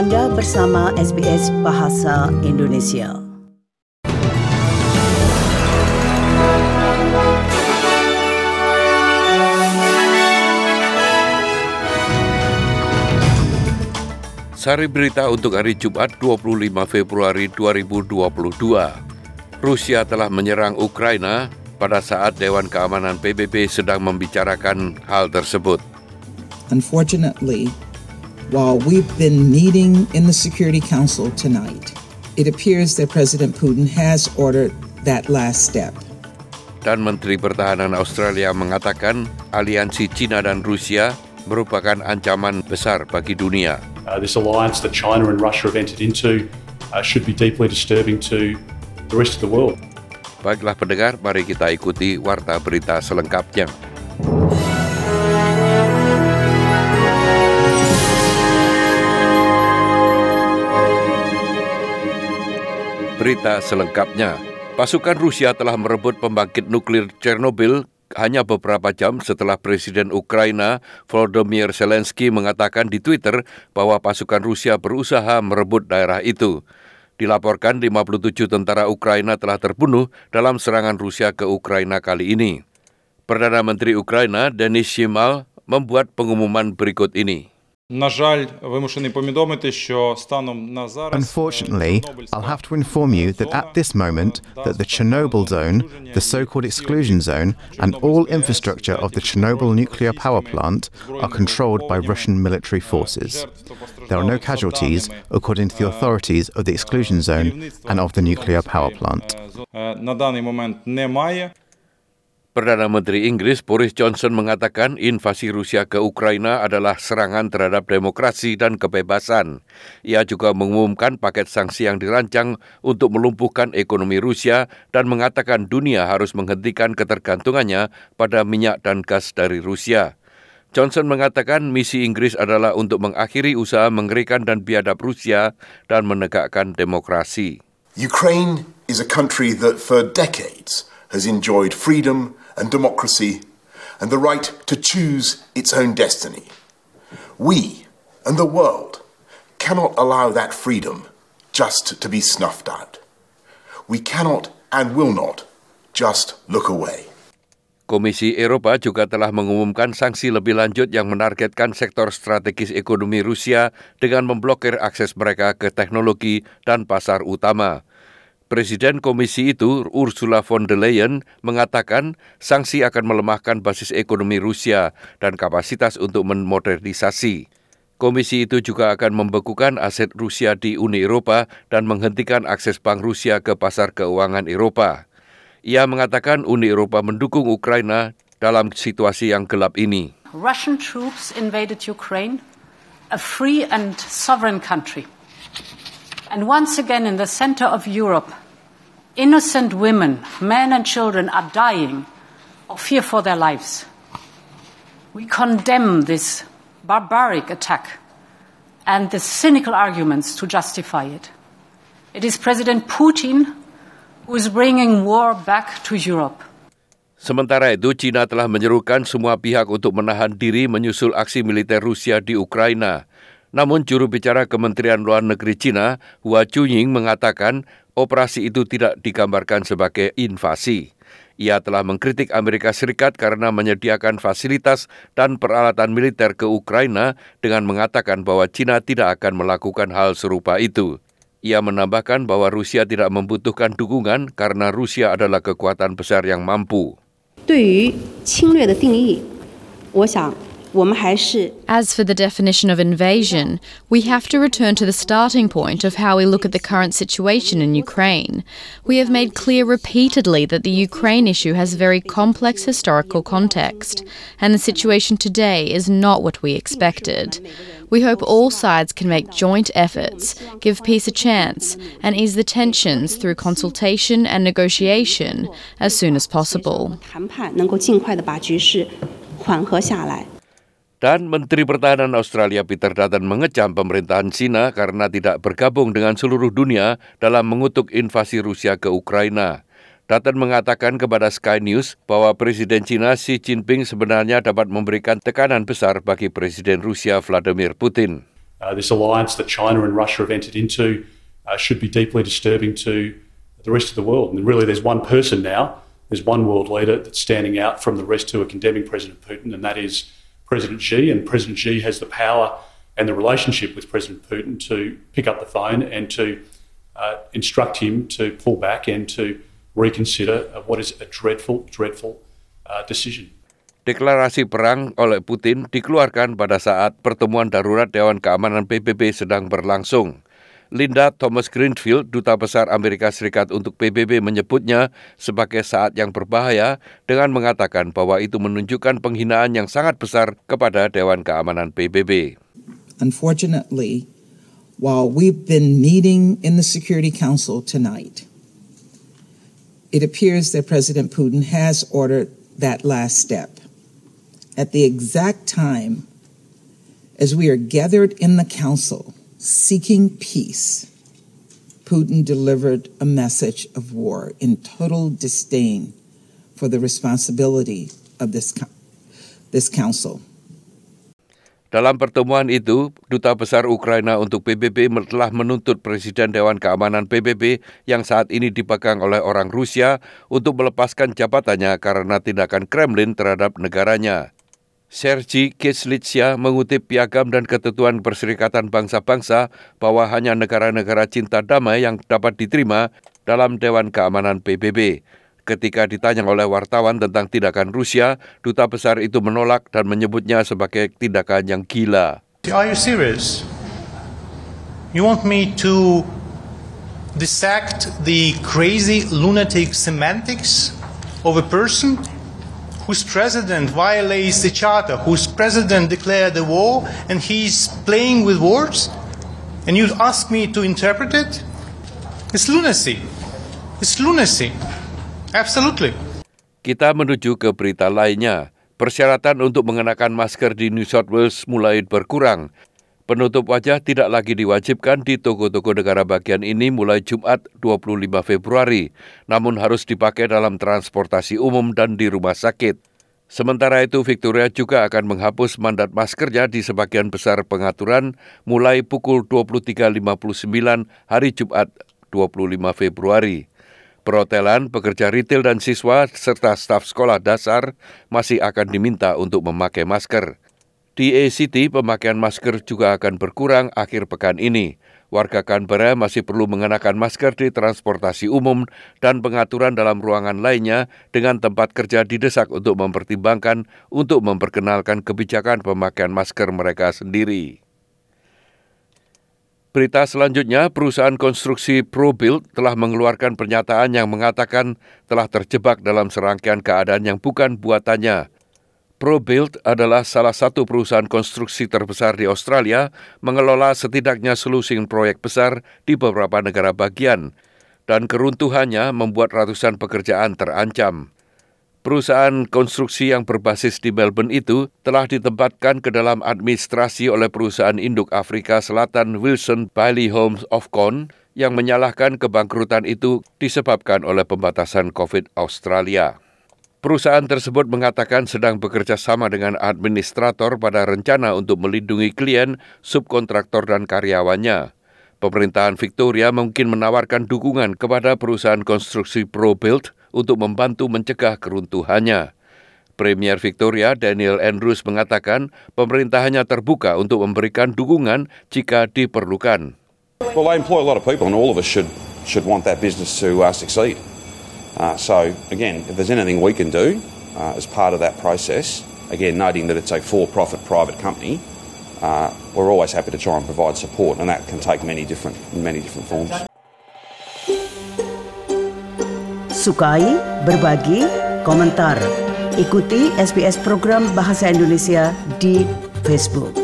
Anda bersama SBS Bahasa Indonesia. Sari berita untuk hari Jumat 25 Februari 2022. Rusia telah menyerang Ukraina pada saat Dewan Keamanan PBB sedang membicarakan hal tersebut. Unfortunately, while we've been meeting in the Security Council tonight, it appears that President Putin has ordered that last step. Dan Menteri Pertahanan Australia mengatakan aliansi China dan Rusia merupakan ancaman besar bagi dunia. This alliance that China and Russia have entered into should be deeply disturbing to the rest of the world. Baiklah pendengar, mari kita ikuti warta berita selengkapnya. Berita selengkapnya, pasukan Rusia telah merebut pembangkit nuklir Chernobyl hanya beberapa jam setelah Presiden Ukraina Volodymyr Zelensky mengatakan di Twitter bahwa pasukan Rusia berusaha merebut daerah itu. Dilaporkan 57 tentara Ukraina telah terbunuh dalam serangan Rusia ke Ukraina kali ini. Perdana Menteri Ukraina Denis Shmyhal membuat pengumuman berikut ini. Unfortunately, I'll have to inform you that at this moment that the Chernobyl zone, the so-called exclusion zone, and all infrastructure of the Chernobyl nuclear power plant are controlled by Russian military forces. There are no casualties, according to the authorities of the exclusion zone and of the nuclear power plant. Perdana Menteri Inggris Boris Johnson mengatakan invasi Rusia ke Ukraina adalah serangan terhadap demokrasi dan kebebasan. Ia juga mengumumkan paket sanksi yang dirancang untuk melumpuhkan ekonomi Rusia dan mengatakan dunia harus menghentikan ketergantungannya pada minyak dan gas dari Rusia. Johnson mengatakan misi Inggris adalah untuk mengakhiri usaha mengerikan dan biadab Rusia dan menegakkan demokrasi. Ukraine is a country that for decades has enjoyed freedom and democracy and the right to choose its own destiny. We and the world cannot allow that freedom just to be snuffed out. We cannot and will not just look away. Komisi Eropa juga telah mengumumkan sanksi lebih lanjut yang menargetkan sektor strategis ekonomi Rusia dengan memblokir akses mereka ke teknologi dan pasar utama. Presiden Komisi itu, Ursula von der Leyen, mengatakan sanksi akan melemahkan basis ekonomi Rusia dan kapasitas untuk memodernisasi. Komisi itu juga akan membekukan aset Rusia di Uni Eropa dan menghentikan akses bank Rusia ke pasar keuangan Eropa. Ia mengatakan Uni Eropa mendukung Ukraina dalam situasi yang gelap ini. Russian troops invaded Ukraine, a free and sovereign country. And once again in the center of Europe, innocent women, men and children are dying of fear for their lives. We condemn this barbaric attack and the cynical arguments to justify it. It is President Putin who is bringing war back to Europe. Sementara itu, China telah menyerukan semua pihak untuk menahan diri menyusul aksi militer Rusia di Ukraina. Namun juru bicara Kementerian Luar Negeri China, Hua Chunying, mengatakan operasi itu tidak digambarkan sebagai invasi. Ia telah mengkritik Amerika Serikat karena menyediakan fasilitas dan peralatan militer ke Ukraina dengan mengatakan bahwa China tidak akan melakukan hal serupa itu. Ia menambahkan bahwa Rusia tidak membutuhkan dukungan karena Rusia adalah kekuatan besar yang mampu. 对于侵略的定义，我想 As for the definition of invasion, we have to return to the starting point of how we look at the current situation in Ukraine. We have made clear repeatedly that the Ukraine issue has a very complex historical context, and the situation today is not what we expected. We hope all sides can make joint efforts, give peace a chance, and ease the tensions through consultation and negotiation as soon as possible. Dan Menteri Pertahanan Australia Peter Dutton mengecam pemerintahan China karena tidak bergabung dengan seluruh dunia dalam mengutuk invasi Rusia ke Ukraina. Dutton mengatakan kepada Sky News bahwa Presiden China Xi Jinping sebenarnya dapat memberikan tekanan besar bagi Presiden Rusia Vladimir Putin. This alliance that China and Russia have entered into should be deeply disturbing to the rest of the world. And really there's one person now, there's one world leader that's standing out from the rest who are condemning President Putin, and that is President Xi. And President Xi has the power and the relationship with President Putin to pick up the phone and to instruct him to pull back and to reconsider what is a dreadful decision. Deklarasi perang oleh Putin dikeluarkan pada saat pertemuan darurat Dewan Keamanan PBB sedang berlangsung. Linda Thomas Greenfield, Duta Besar Amerika Serikat untuk PBB, menyebutnya sebagai saat yang berbahaya dengan mengatakan bahwa itu menunjukkan penghinaan yang sangat besar kepada Dewan Keamanan PBB. Unfortunately, while we've been meeting in the Security Council tonight, it appears that President Putin has ordered that last step. At the exact time as we are gathered in the council seeking peace, Putin delivered a message of war in total disdain for the responsibility of this council. Dalam pertemuan itu, Duta Besar Ukraina untuk PBB telah menuntut Presiden Dewan Keamanan PBB yang saat ini dipegang oleh orang Rusia untuk melepaskan jabatannya karena tindakan Kremlin terhadap negaranya. Sergei Kislitsia mengutip Piagam dan Ketentuan Perserikatan Bangsa-Bangsa bahwa hanya negara-negara cinta damai yang dapat diterima dalam Dewan Keamanan PBB. Ketika ditanya oleh wartawan tentang tindakan Rusia, duta besar itu menolak dan menyebutnya sebagai tindakan yang gila. Are you serious? You want me to dissect the crazy lunatic semantics of a person whose president violates the charter, whose president declared the war, and he's playing with words? And you ask me to interpret it? It's lunacy. It's lunacy. Absolutely. Kita menuju ke berita lainnya. Persyaratan untuk mengenakan masker di New South Wales mulai berkurang. Penutup wajah tidak lagi diwajibkan di toko-toko negara bagian ini mulai Jumat 25 Februari, namun harus dipakai dalam transportasi umum dan di rumah sakit. Sementara itu, Victoria juga akan menghapus mandat maskernya di sebagian besar pengaturan mulai pukul 23.59 hari Jumat 25 Februari. Perhotelan, pekerja retail dan siswa serta staf sekolah dasar masih akan diminta untuk memakai masker. Di ACT, pemakaian masker juga akan berkurang akhir pekan ini. Warga Canberra masih perlu mengenakan masker di transportasi umum dan pengaturan dalam ruangan lainnya dengan tempat kerja didesak untuk mempertimbangkan untuk memperkenalkan kebijakan pemakaian masker mereka sendiri. Berita selanjutnya, perusahaan konstruksi ProBuild telah mengeluarkan pernyataan yang mengatakan telah terjebak dalam serangkaian keadaan yang bukan buatannya. ProBuild adalah salah satu perusahaan konstruksi terbesar di Australia, mengelola setidaknya selusin proyek besar di beberapa negara bagian, dan keruntuhannya membuat ratusan pekerjaan terancam. Perusahaan konstruksi yang berbasis di Melbourne itu telah ditempatkan ke dalam administrasi oleh perusahaan induk Afrika Selatan Wilson Bailey Homes of Con yang menyalahkan kebangkrutan itu disebabkan oleh pembatasan COVID Australia. Perusahaan tersebut mengatakan sedang bekerja sama dengan administrator pada rencana untuk melindungi klien, subkontraktor dan karyawannya. Pemerintahan Victoria mungkin menawarkan dukungan kepada perusahaan konstruksi ProBuild untuk membantu mencegah keruntuhannya. Premier Victoria Daniel Andrews mengatakan pemerintahannya terbuka untuk memberikan dukungan jika diperlukan. Well, they employ a lot of people and all of us should want that business to succeed. So, again, if there's anything we can do as part of that process, again, noting that it's a for-profit private company, we're always happy to try and provide support, and that can take many different forms. Sukai, berbagi, komentar. Ikuti SBS program Bahasa Indonesia di Facebook.